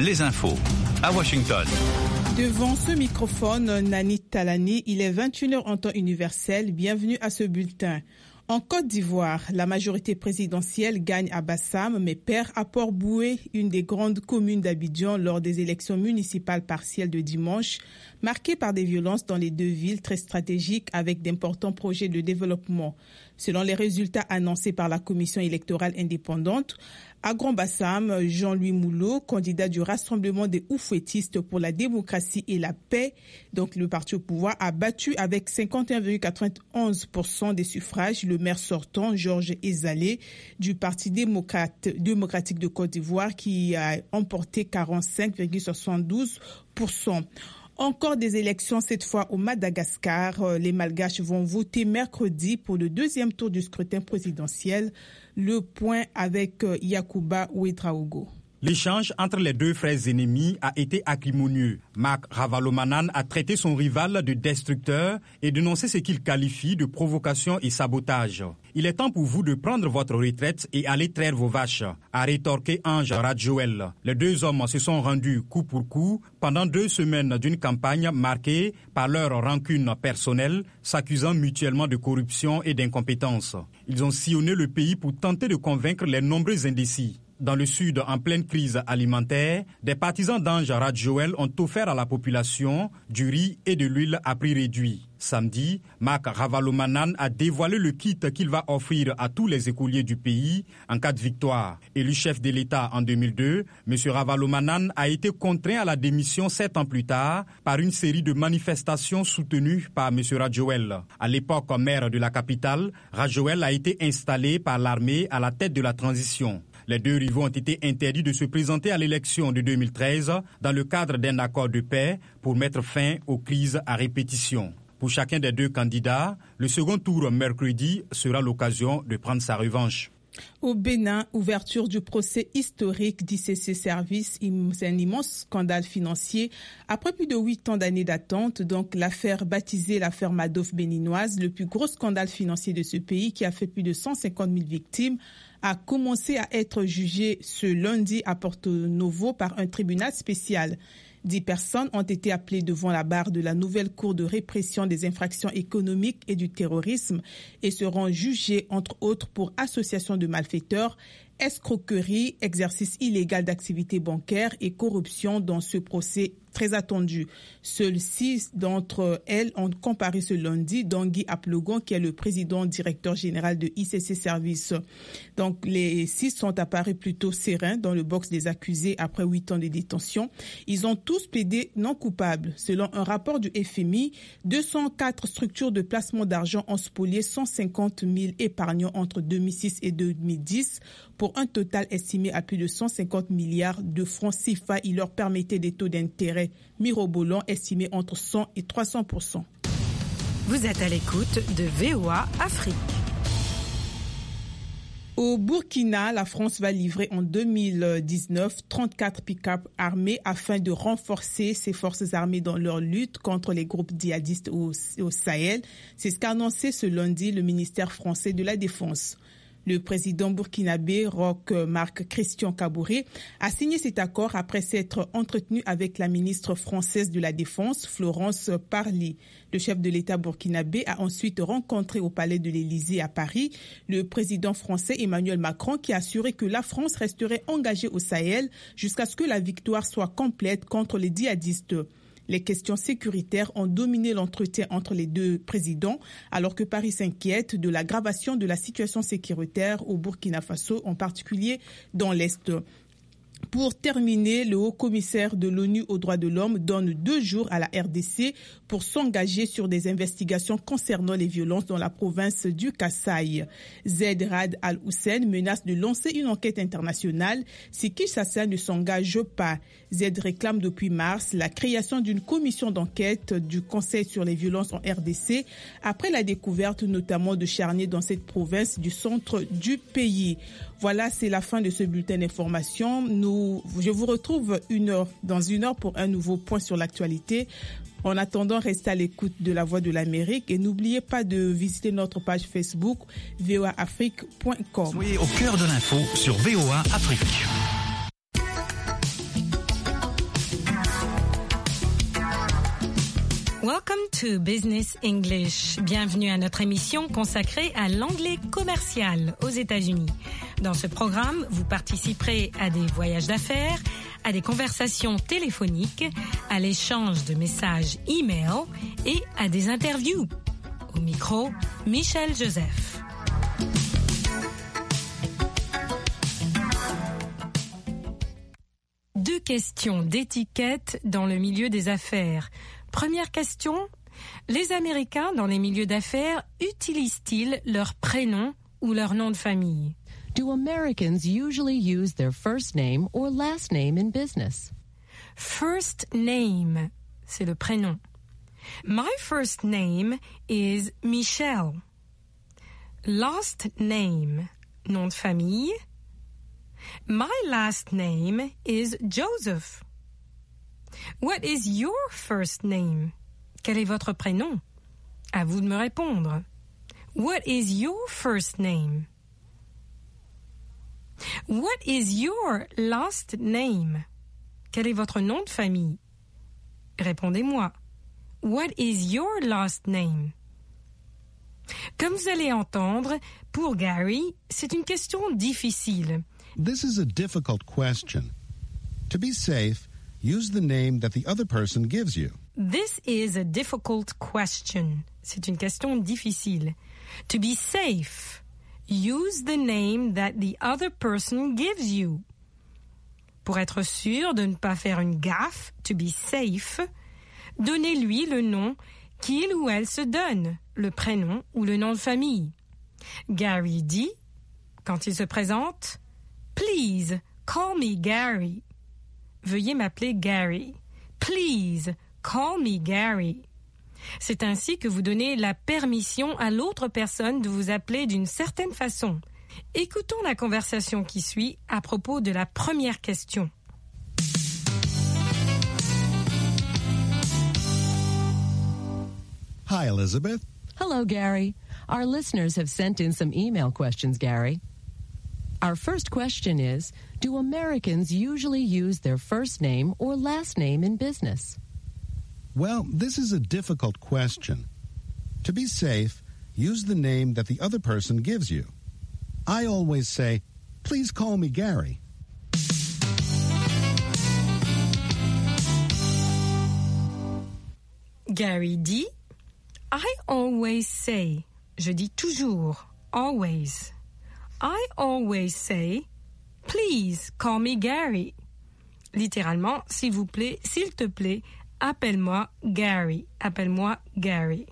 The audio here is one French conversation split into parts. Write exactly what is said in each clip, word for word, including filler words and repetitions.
les infos à Washington. Devant ce microphone, Nani Talani, il est vingt et une heures en temps universel. Bienvenue à ce bulletin. En Côte d'Ivoire, la majorité présidentielle gagne à Bassam, mais perd à Port-Boué, une des grandes communes d'Abidjan, lors des élections municipales partielles de dimanche, marquées par des violences dans les deux villes très stratégiques avec d'importants projets de développement. Selon les résultats annoncés par la commission électorale indépendante, à Grand-Bassam, Jean-Louis Moulot, candidat du Rassemblement des Oufouettistes pour la démocratie et la paix, donc le parti au pouvoir, a battu avec cinquante et un virgule quatre-vingt-onze pour cent des suffrages le maire sortant, Georges Ezalé, du Parti démocrate, démocratique de Côte d'Ivoire, qui a emporté quarante-cinq virgule soixante-douze pour cent. Encore des élections, cette fois au Madagascar. Les Malgaches vont voter mercredi pour le deuxième tour du scrutin présidentiel. Le point avec Yacouba Ouedraogo. L'échange entre les deux frères ennemis a été acrimonieux. Marc Ravalomanane a traité son rival de destructeur et dénoncé ce qu'il qualifie de provocation et sabotage. Il est temps pour vous de prendre votre retraite et aller traire vos vaches, a rétorqué Ange Radjoel. Les deux hommes se sont rendus coup pour coup pendant deux semaines d'une campagne marquée par leur rancune personnelle, s'accusant mutuellement de corruption et d'incompétence. Ils ont sillonné le pays pour tenter de convaincre les nombreux indécis. Dans le sud, en pleine crise alimentaire, des partisans d'Ange Radjoel ont offert à la population du riz et de l'huile à prix réduit. Samedi, Marc Ravalomanane a dévoilé le kit qu'il va offrir à tous les écoliers du pays en cas de victoire. Élu chef de l'État en deux mille deux, M. Ravalomanane a été contraint à la démission sept ans plus tard par une série de manifestations soutenues par M. Radjoel. À l'époque maire de la capitale, Radjoel a été installé par l'armée à la tête de la transition. Les deux rivaux ont été interdits de se présenter à l'élection de deux mille treize dans le cadre d'un accord de paix pour mettre fin aux crises à répétition. Pour chacun des deux candidats, le second tour mercredi sera l'occasion de prendre sa revanche. Au Bénin, ouverture du procès historique d'I C C Services, c'est un immense scandale financier. Après plus de huit ans d'années d'attente, donc l'affaire baptisée l'affaire Madoff béninoise, le plus gros scandale financier de ce pays qui a fait plus de cent cinquante mille victimes, a commencé à être jugé ce lundi à Porto Novo par un tribunal spécial. Dix personnes ont été appelées devant la barre de la nouvelle cour de répression des infractions économiques et du terrorisme et seront jugées entre autres pour association de malfaiteurs, escroquerie, exercice illégal d'activités bancaires et corruption dans ce procès très attendu. Seules six d'entre elles ont comparu ce lundi, dont Guy Aplogon, qui est le président directeur général de I C C Services. Donc, les six sont apparus plutôt sereins dans le box des accusés après huit ans de détention. Ils ont tous plaidé non coupables. Selon un rapport du F M I, deux cent quatre structures de placement d'argent ont spolié cent cinquante mille épargnants entre deux mille six et deux mille dix pour un total estimé à plus de cent cinquante milliards de francs C F A. Il leur permettait des taux d'intérêt mirobolants estimés entre cent et trois cents pour cent. Vous êtes à l'écoute de V O A Afrique. Au Burkina, la France va livrer en deux mille dix-neuf trente-quatre pick-up armés afin de renforcer ses forces armées dans leur lutte contre les groupes djihadistes au, au Sahel. C'est ce qu'a annoncé ce lundi le ministère français de la Défense. Le président burkinabé, Roch Marc Christian Kaboré, a signé cet accord après s'être entretenu avec la ministre française de la Défense, Florence Parly. Le chef de l'État burkinabé a ensuite rencontré au palais de l'Élysée à Paris le président français Emmanuel Macron qui a assuré que la France resterait engagée au Sahel jusqu'à ce que la victoire soit complète contre les djihadistes. Les questions sécuritaires ont dominé l'entretien entre les deux présidents, alors que Paris s'inquiète de l'aggravation de la situation sécuritaire au Burkina Faso, en particulier dans l'Est. Pour terminer, le haut-commissaire de l'ONU aux droits de l'homme donne deux jours à la R D C pour s'engager sur des investigations concernant les violences dans la province du Kasaï. Zaid Rad Al-Hussein menace de lancer une enquête internationale si Kinshasa ne s'engage pas. Zaid réclame depuis mars la création d'une commission d'enquête du Conseil sur les violences en R D C après la découverte notamment de charniers dans cette province du centre du pays. Voilà, c'est la fin de ce bulletin d'information. Nous, je vous retrouve une heure, dans une heure pour un nouveau point sur l'actualité. En attendant, restez à l'écoute de la Voix de l'Amérique et n'oubliez pas de visiter notre page Facebook v o a afrique point com. Soyez au cœur de l'info sur V O A Afrique. Welcome to Business English. Bienvenue à notre émission consacrée à l'anglais commercial aux États-Unis. Dans ce programme, vous participerez à des voyages d'affaires, à des conversations téléphoniques, à l'échange de messages e-mail et à des interviews. Au micro, Michel Joseph. Deux questions d'étiquette dans le milieu des affaires. Première question, les Américains dans les milieux d'affaires utilisent-ils leur prénom ou leur nom de famille? Do Americans usually use their first name or last name in business? First name, c'est le prénom. My first name is Michelle. Last name, nom de famille. My last name is Joseph. What is your first name? Quel est votre prénom? À vous de me répondre. What is your first name? What is your last name? Quel est votre nom de famille? Répondez-moi. What is your last name? Comme vous allez entendre, pour Gary, c'est une question difficile. This is a difficult question. To be safe, use the name that the other person gives you. This is a difficult question. C'est une question difficile. To be safe, use the name that the other person gives you. Pour être sûr de ne pas faire une gaffe, to be safe, donnez-lui le nom qu'il ou elle se donne, le prénom ou le nom de famille. Gary dit, quand il se présente, « Please, call me Gary. » Veuillez m'appeler Gary. Please, call me Gary. C'est ainsi que vous donnez la permission à l'autre personne de vous appeler d'une certaine façon. Écoutons la conversation qui suit à propos de la première question. Hi, Elizabeth. Hello, Gary. Our listeners have sent in some email questions, Gary. Our first question is, do Americans usually use their first name or last name in business? Well, this is a difficult question. To be safe, use the name that the other person gives you. I always say, please call me Gary. Gary dit, I always say, je dis toujours, always. I always say, please call me Gary. Littéralement, s'il vous plaît, s'il te plaît, appelle-moi Gary. Appelle-moi Gary.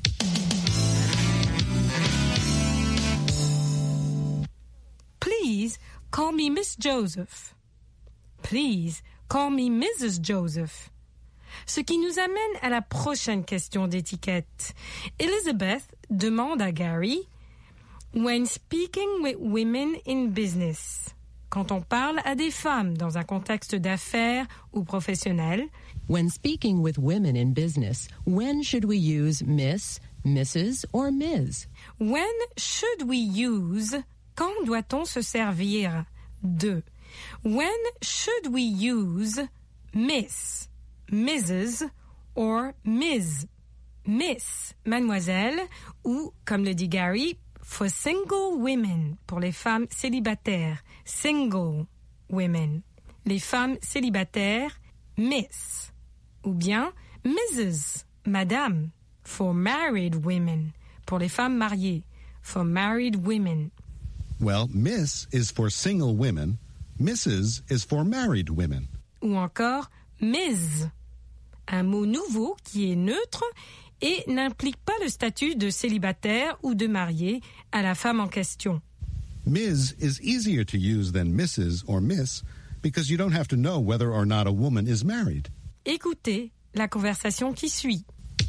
Please call me Miss Joseph. Please call me Missus Joseph. Ce qui nous amène à la prochaine question d'étiquette. Elizabeth demande à Gary, when speaking with women in business, quand on parle à des femmes dans un contexte d'affaires ou professionnel, when speaking with women in business, when should we use Miss, Missus or Miz? When should we use, quand doit-on se servir de? When should we use Miss, Missus or Miz? Miss, mademoiselle, ou, comme le dit Gary, for single women, pour les femmes célibataires, single women. Les femmes célibataires, Miss. Ou bien Missus, madame, for married women, pour les femmes mariées, for married women. Well, Miss is for single women, Missus is for married women. Ou encore Miz, un mot nouveau qui est neutre et n'implique pas le statut de célibataire ou de marié à la femme en question. Miz is easier to use than Missus or Miss because you don't have to know whether or not a woman is married. Écoutez la conversation qui suit.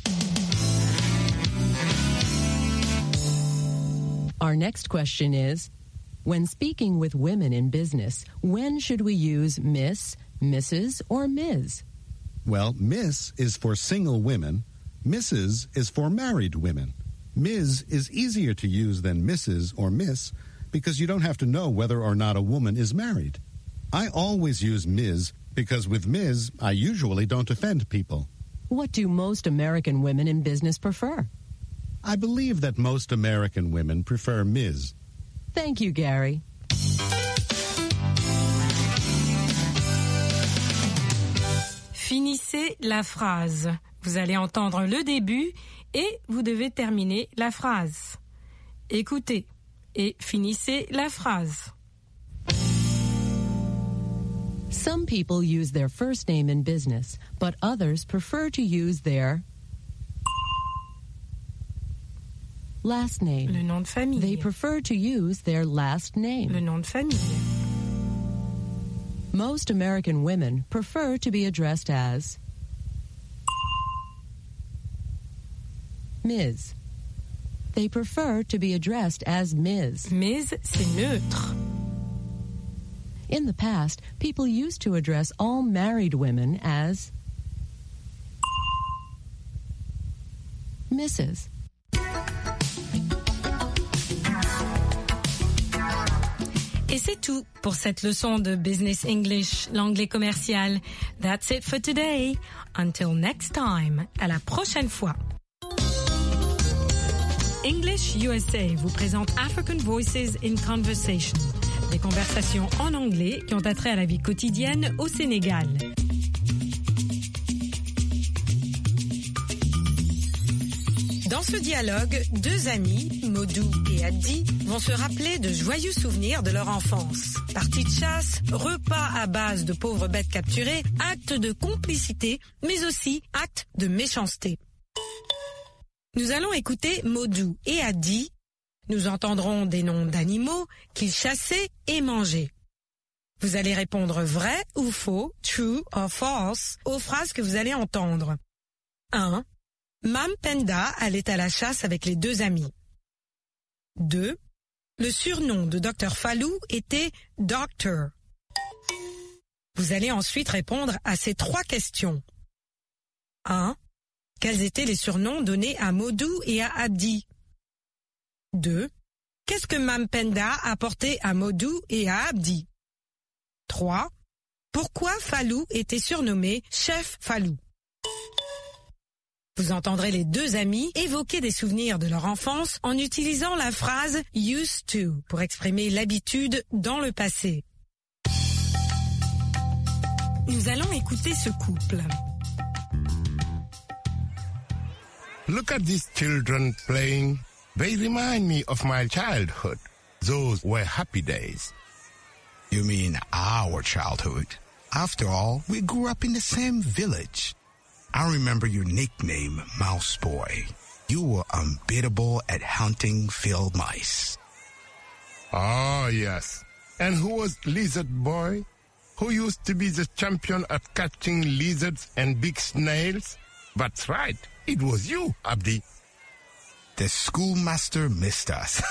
Our next question is, when speaking with women in business, when should we use Miss, Missus or Miz? Well, Miss is for single women, Missus is for married women. Miz is easier to use than Missus or Miss because you don't have to know whether or not a woman is married. I always use Miz because with Miz, I usually don't offend people. What do most American women in business prefer? I believe that most American women prefer Miz Thank you, Gary. Finissez la phrase. Vous allez entendre le début et vous devez terminer la phrase. Écoutez et finissez la phrase. Some people use their first name in business, but others prefer to use their last name. Le nom de famille. They prefer to use their last name. Le nom de famille. Most American women prefer to be addressed as Miz They prefer to be addressed as Miz Miz, c'est neutre. In the past, people used to address all married women as Missus Et c'est tout pour cette leçon de Business English, l'anglais commercial. That's it for today. Until next time. À la prochaine fois. English U S A vous présente African Voices in Conversation. Des conversations en anglais qui ont attrait à la vie quotidienne au Sénégal. Dans ce dialogue, deux amis, Modou et Addi, vont se rappeler de joyeux souvenirs de leur enfance. Parties de chasse, repas à base de pauvres bêtes capturées, actes de complicité, mais aussi actes de méchanceté. Nous allons écouter Modou et Addi. Nous entendrons des noms d'animaux qu'ils chassaient et mangeaient. Vous allez répondre vrai ou faux, true or false, aux phrases que vous allez entendre. un. Mam Penda allait à la chasse avec les deux amis. deux. Le surnom de docteur Fallou était Doctor. Vous allez ensuite répondre à ces trois questions. un. Quels étaient les surnoms donnés à Modou et à Abdi? deux. Qu'est-ce que Mam Penda apportait à Modou et à Abdi? trois. Pourquoi Fallou était surnommé Chef Fallou? Vous entendrez les deux amis évoquer des souvenirs de leur enfance en utilisant la phrase « used to » pour exprimer l'habitude dans le passé. Nous allons écouter ce couple. Look at these children playing. They remind me of my childhood. Those were happy days. You mean our childhood? After all, we grew up in the same village. I remember your nickname, Mouse Boy. You were unbeatable at hunting field mice. Oh, yes. And who was Lizard Boy? Who used to be the champion at catching lizards and big snails? That's right. It was you, Abdi. The schoolmaster missed us.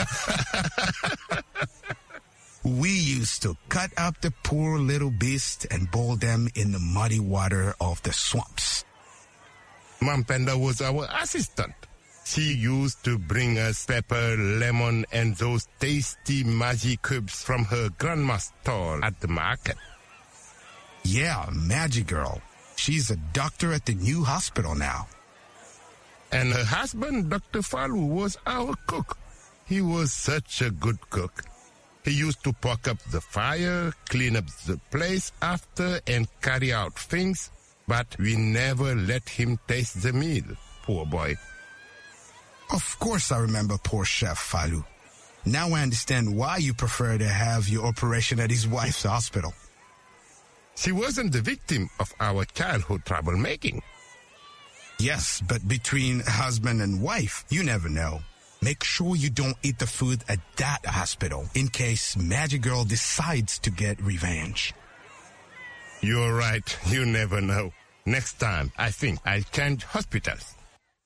We used to cut up the poor little beasts and boil them in the muddy water of the swamps. Mam Penda was our assistant. She used to bring us pepper, lemon, and those tasty Maggi cubes from her grandma's stall at the market. Yeah, Magic Girl. She's a doctor at the new hospital now. And her husband, Doctor Fallou, was our cook. He was such a good cook. He used to poke up the fire, clean up the place after, and carry out things, but we never let him taste the meal, poor boy. Of course I remember poor Chef Fallou. Now I understand why you prefer to have your operation at his wife's hospital. She wasn't the victim of our childhood troublemaking. Yes, but between husband and wife, you never know. Make sure you don't eat the food at that hospital in case Magic Girl decides to get revenge. You're right. You never know. Next time, I think I'll change hospitals.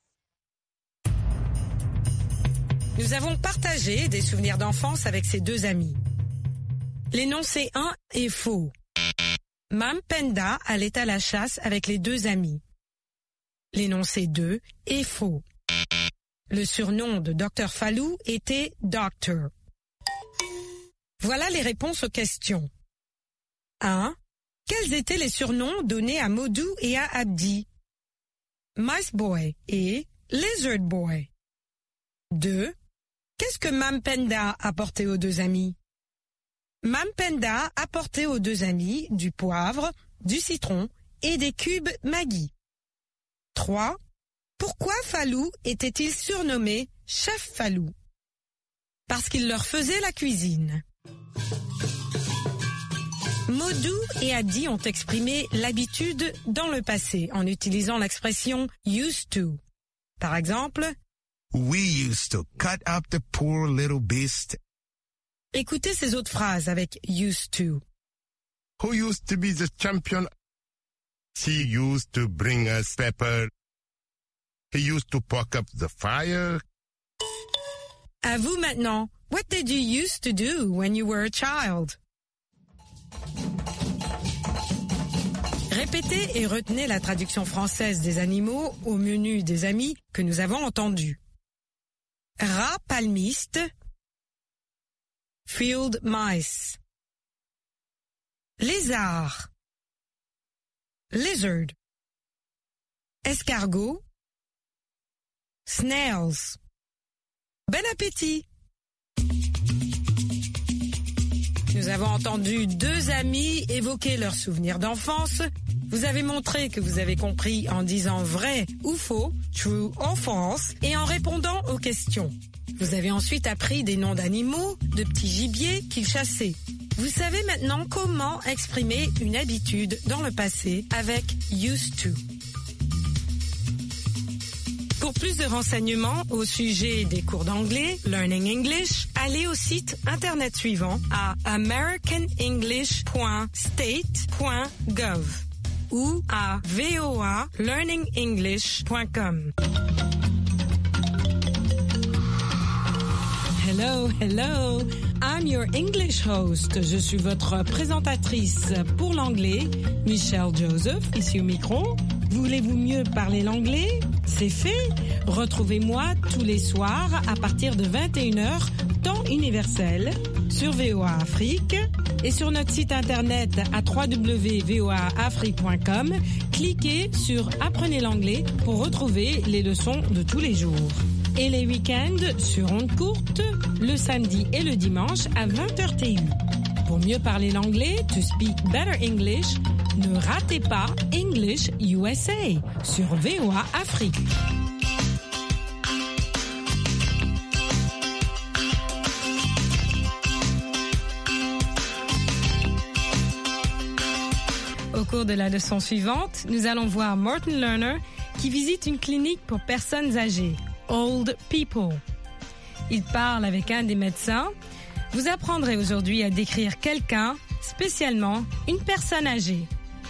Nous avons partagé des souvenirs d'enfance avec ces deux amis. L'énoncé un est faux. Mam Penda allait à la chasse avec les deux amis. L'énoncé deux est faux. Le surnom de docteur Fallou était Doctor. Voilà les réponses aux questions. un. Quels étaient les surnoms donnés à Modou et à Abdi? Mice Boy et Lizard Boy. deux. Qu'est-ce que Mam Penda a apporté aux deux amis? Mam Penda a apporté aux deux amis du poivre, du citron et des cubes Maggi. trois. Pourquoi Falou était-il surnommé Chef Falou? Parce qu'il leur faisait la cuisine. Modou et Adi ont exprimé l'habitude dans le passé en utilisant l'expression used to. Par exemple, We used to cut up the poor little beast. Écoutez ces autres phrases avec used to. Who used to be the champion? She used to bring us pepper. He used to poke up the fire. À vous maintenant. What did you used to do when you were a child? Répétez et retenez la traduction française des animaux au menu des amis que nous avons entendu. Rat palmiste, field mice. Lézard, lizard. Escargot, snails. Bon appétit! Nous avons entendu deux amis évoquer leurs souvenirs d'enfance. Vous avez montré que vous avez compris en disant vrai ou faux, true or false, et en répondant aux questions. Vous avez ensuite appris des noms d'animaux, de petits gibiers qu'ils chassaient. Vous savez maintenant comment exprimer une habitude dans le passé avec used to. Pour plus de renseignements au sujet des cours d'anglais, Learning English, allez au site internet suivant à american english point state point gov ou à voa learning english point com. Hello, hello. I'm your English host. Je suis votre présentatrice pour l'anglais, Michelle Joseph, ici au micro. Voulez-vous mieux parler l'anglais? C'est fait. Retrouvez-moi tous les soirs à partir de vingt et une heures, temps universel, sur V O A Afrique et sur notre site internet à w w w point v o a afrique point com. Cliquez sur Apprenez l'anglais pour retrouver les leçons de tous les jours. Et les week-ends sur ondes courtes, le samedi et le dimanche à vingt heures T U. Pour mieux parler l'anglais, to speak better English, ne ratez pas English U S A sur V O A Afrique. Au cours de la leçon suivante, nous allons voir Martin Lerner qui visite une clinique pour personnes âgées, Old People. Il parle avec un des médecins. Vous apprendrez aujourd'hui à décrire quelqu'un, spécialement une personne âgée.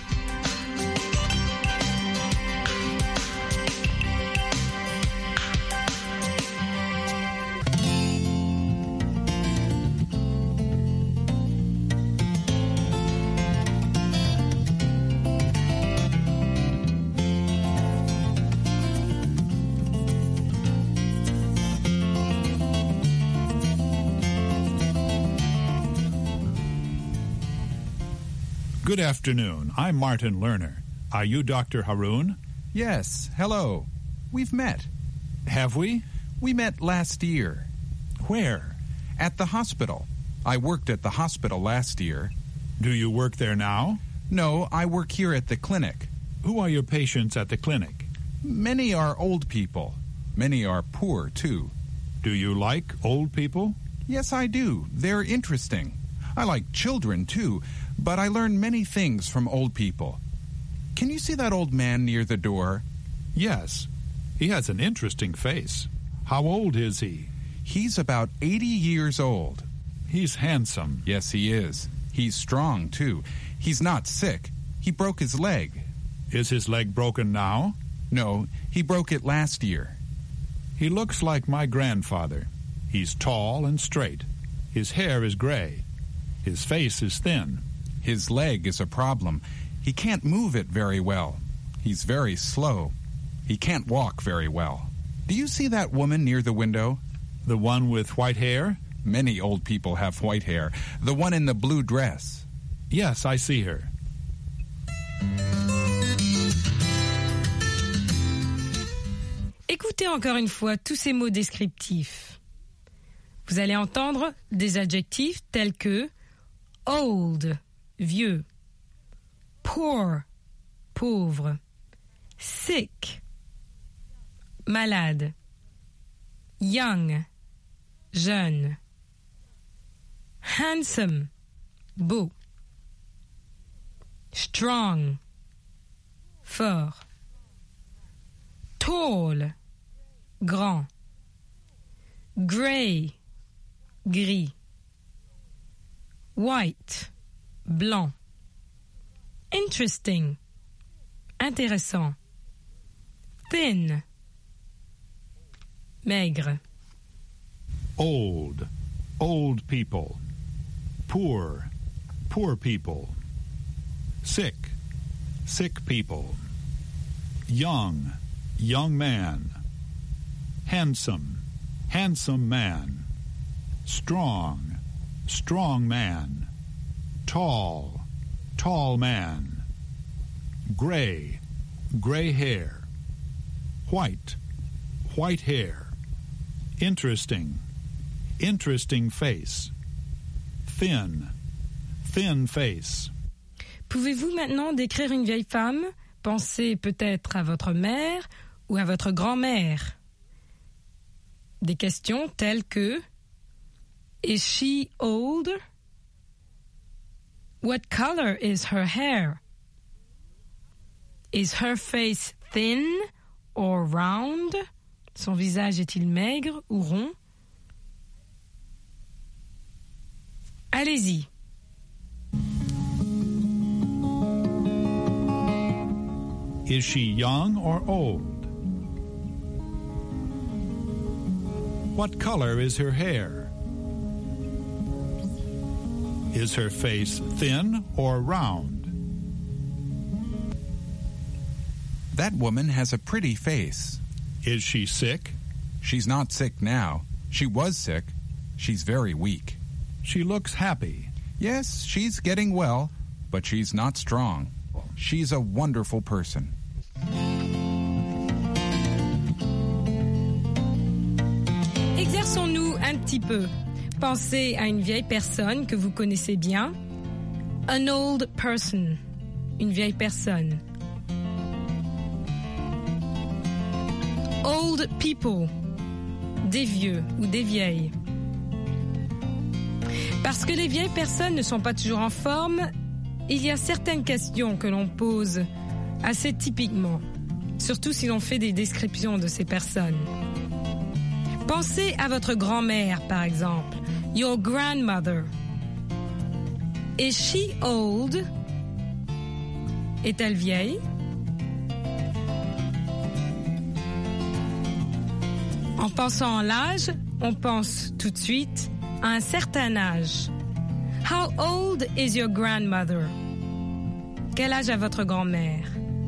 Good afternoon. I'm Martin Lerner. Are you Doctor Haroun? Yes, hello. We've met. Have we? We met last year. Where? At the hospital. I worked at the hospital last year. Do you work there now? No, I work here at the clinic. Who are your patients at the clinic? Many are old people. Many are poor, too. Do you like old people? Yes, I do. They're interesting. I like children, too, but I learn many things from old people. Can you see that old man near the door? Yes. He has an interesting face. How old is he? He's about eighty years old. He's handsome. Yes, he is. He's strong, too. He's not sick. He broke his leg. Is his leg broken now? No, he broke it last year. He looks like my grandfather. He's tall and straight. His hair is gray. His face is thin. His leg is a problem. He can't move it very well. He's very slow. He can't walk very well. Do you see that woman near the window? The one with white hair? Many old people have white hair. The one in the blue dress. Yes, I see her. Écoutez encore une fois tous ces mots descriptifs. Vous allez entendre des adjectifs tels que old, vieux, poor, pauvre, sick, malade, young, jeune, handsome, beau, strong, fort, tall, grand, grey, gris, white, blanc, interesting, intéressant, thin, maigre. Old, old people. Poor, poor people. Sick, sick people. Young, young man. Handsome, handsome man. Strong, strong man. Tall, tall man. Gray, gray hair. White, white hair. Interesting, interesting face. Thin, thin face. Pouvez-vous maintenant décrire une vieille femme? Pensez peut-être à votre mère ou à votre grand-mère. Des questions telles que Is she old? What color is her hair? Is her face thin or round? Son visage est-il maigre ou rond? Allez-y. Is she young or old? What color is her hair? Is her face thin or round? That woman has a pretty face. Is she sick? She's not sick now. She was sick. She's very weak. She looks happy. Yes, she's getting well, but she's not strong. She's a wonderful person. Exerçons-nous un petit peu. Pensez à une vieille personne que vous connaissez bien. An old person. Une vieille personne. Old people. Des vieux ou des vieilles. Parce que les vieilles personnes ne sont pas toujours en forme, il y a certaines questions que l'on pose assez typiquement, surtout si l'on fait des descriptions de ces personnes. Pensez à votre grand-mère, par exemple. Your grandmother. Is she old? Est-elle vieille? En pensant à l'âge, on pense tout de suite à un certain âge. How old is your grandmother? Quel âge a votre grand-mère?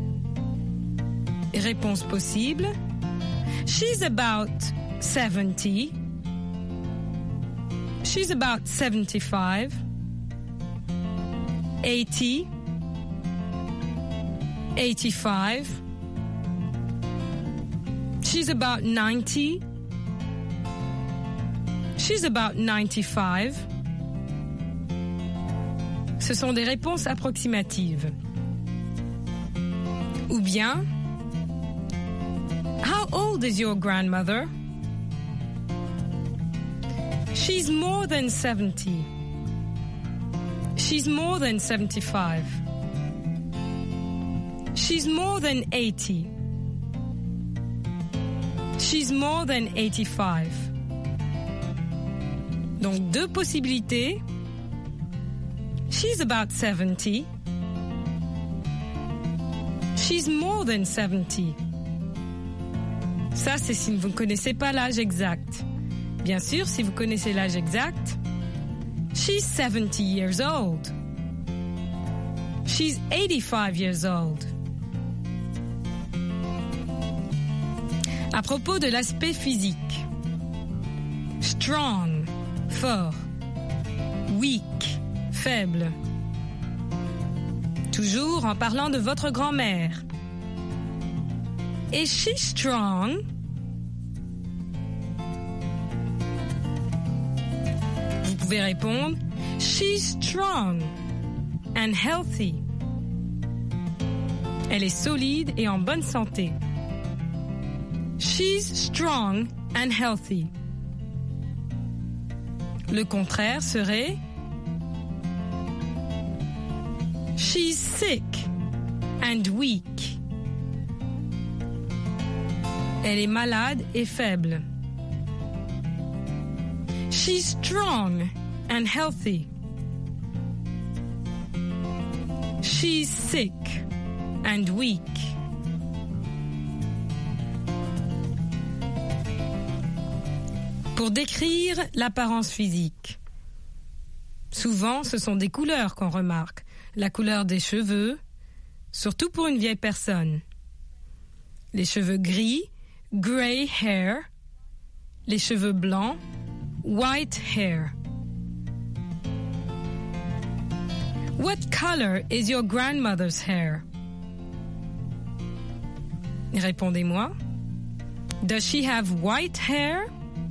Réponse possible. She's about seventy. She's about seventy-five. eighty. eighty-five. She's about ninety. She's about ninety-five. Ce sont des réponses approximatives. Ou bien, how old is your grandmother? She's more than seventy. She's more than seventy-five. She's more than eighty. She's more than eighty-five. Donc deux possibilités. She's about seventy. She's more than seventy. Ça, c'est si vous ne connaissez pas l'âge exact. Bien sûr, si vous connaissez l'âge exact, she's seventy years old. She's eighty-five years old. À propos de l'aspect physique. Strong, fort. Weak, faible. Toujours en parlant de votre grand-mère. Is she strong? pouvez répondre She's strong and healthy. Elle est solide et en bonne santé. She's strong and healthy. Le contraire serait She's sick and weak. Elle est malade et faible. She's strong and healthy. She's sick and weak. Pour décrire l'apparence physique, souvent ce sont des couleurs qu'on remarque. La couleur des cheveux, surtout pour une vieille personne. Les cheveux gris, grey hair. Les cheveux blancs, white hair. What color is your grandmother's hair? Répondez-moi. Does she have white hair?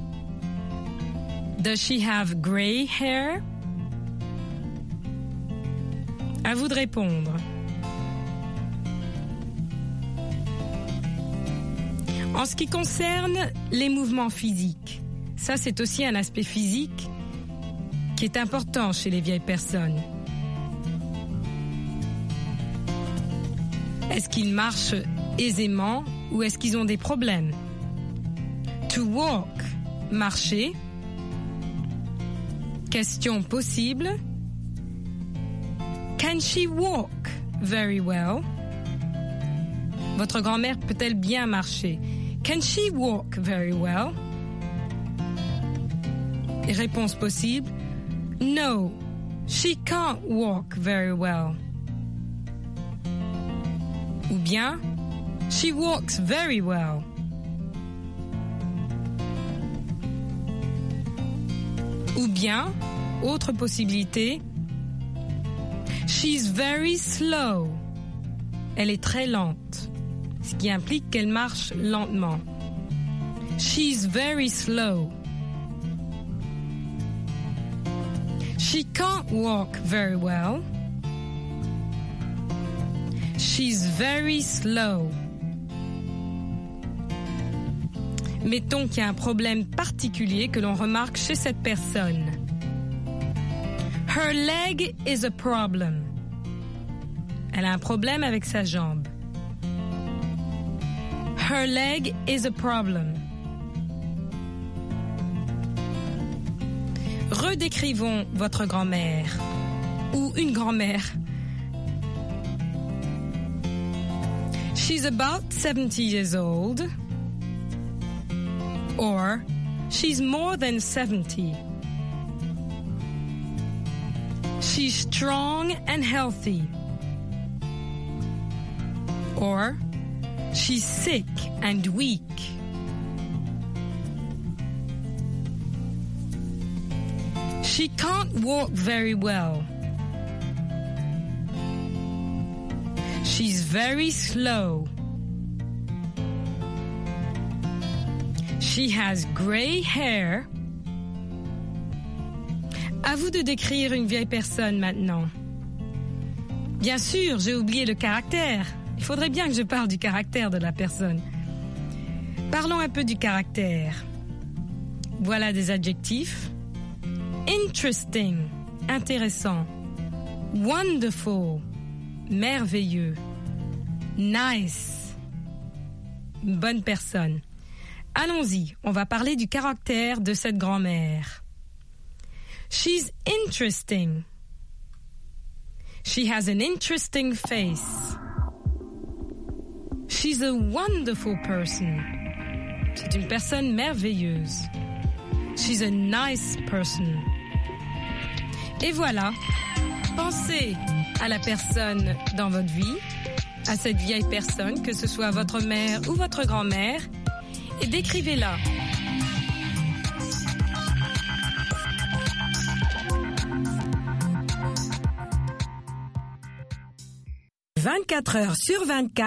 Does she have grey hair? À vous de répondre. En ce qui concerne les mouvements physiques, ça c'est aussi un aspect physique qui est important chez les vieilles personnes. Est-ce qu'ils marchent aisément ou est-ce qu'ils ont des problèmes? To walk, marcher. Question possible. Can she walk very well? Votre grand-mère peut-elle bien marcher? Can she walk very well? Et réponse possible. No, she can't walk very well. Ou bien, she walks very well. Ou bien, autre possibilité, she's very slow. Elle est très lente, ce qui implique qu'elle marche lentement. She's very slow. She can't walk very well. She's very slow. Mettons qu'il y a un problème particulier que l'on remarque chez cette personne. Her leg is a problem. Elle a un problème avec sa jambe. Her leg is a problem. Redécrivons votre grand-mère ou une grand-mère. She's about seventy years old. Or, she's more than seventy. She's strong and healthy. Or, she's sick and weak. She can't walk very well. She's very slow. She has grey hair. À vous de décrire une vieille personne maintenant. Bien sûr, j'ai oublié le caractère. Il faudrait bien que je parle du caractère de la personne. Parlons un peu du caractère. Voilà des adjectifs. Interesting, intéressant. Wonderful, merveilleux. Nice, une bonne personne. Allons-y, on va parler du caractère de cette grand-mère. She's interesting. She has an interesting face. She's a wonderful person. C'est une personne merveilleuse. She's a nice person. Et voilà, pensez à la personne dans votre vie, à cette vieille personne, que ce soit votre mère ou votre grand-mère, et décrivez-la. vingt-quatre heures sur vingt-quatre